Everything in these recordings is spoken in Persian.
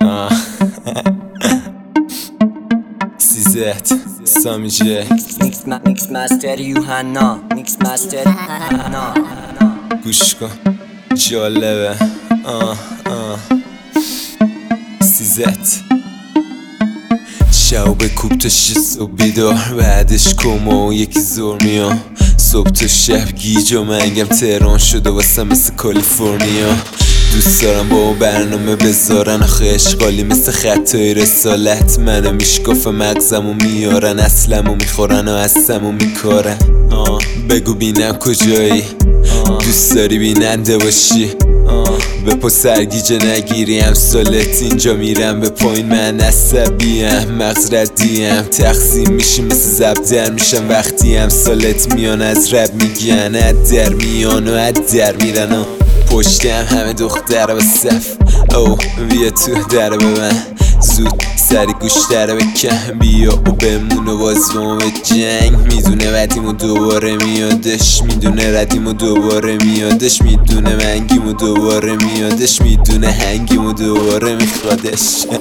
سیزت سامی جک میکس مستر یوحنا گوش کن جالبه سیزت شب کوب تا 6 صبح بیدار، بعدش کما و یکی زور میام. صبح تا شب گیج و منگم تهران شده واسم مثل کالیفرنیا. دوست دارم با برنامه بذارن، آخه اشغالی مثل خطای رسالت. منو میشکاف مغزمو میارن، اصلمو میخورن و اصلمو میکارن. بگو بینم کجایی، دوست داری بیننده باشی. بپا سرگیجه نگیری امثالت اینجا میرم به پایین. من عصبیم مغز ردیم، تقسیم میشیم مثل زب در میشم وقتی امثالت میان از رب میگن. اد در میان و اد در میرن پشتم همه دختر با صف. او بیا تو در به من زود سری گوش در بکن. بیا و بمون و باز با به جنگ. میدونه ردیم و دوباره میادش، میدونه ردیم و دوباره میادش، میدونه منگیم و دوباره میادش، میدونه هنگیم و دوباره میخوادش.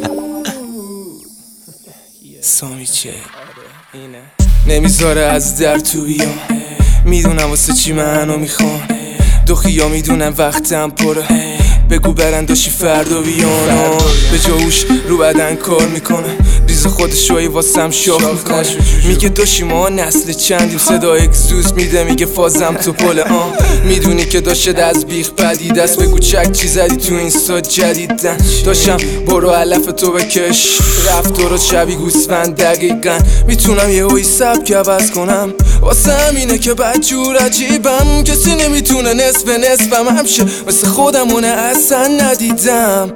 سامی چه نمیذاره از در تو بیام، میدونم واسه چی منو میخوان. دخیا میدونم وقتم پره، بگو برن داشی فردا بیان. به جاوش رو بدن کار میکنه، ریز خودشوی واسم شاخ میکنه. میگه داشی ما نسل چندیم، صدا اگزوز میده میگه فازم تو پل. میدونی که داشت از بیخ پدید است، بگو چک چی زدی تو اینستا جدیدن. داشتم برو علف تو بکش، رفتارات شبیه گوسفند دقیقا. میتونم یه هایی سبک عوض کنم، واسه همینه که بدجور عجیبم. کسی نمیتونه نصف نصفم همشه، مثل خودمونه اصلا ندیدم.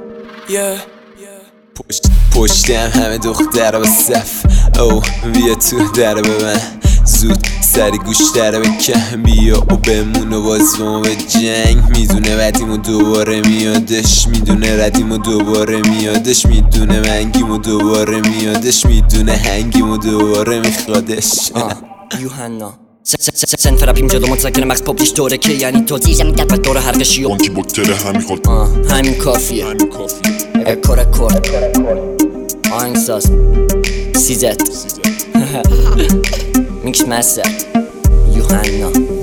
پشتم همه دختر با صف. او بیا تو در به من زود سری گوش در بکن. بیا و بمون و باز با به جنگ. میدونه ردیم و دوباره میادش، میدونه ردیم و دوباره میادش، میدونه منگیم و دوباره میادش، میدونه هنگیم و دوباره میخوادش. یوحنا sen فرابیم جلو متذکر مغز پاپلیش دوره که یعنی تو زیزم گرد و دور حرقشی و آنتی باکتره همیخواد همین کافیه. اکورد آهنگساز سیزت میکس مستر یوحنا.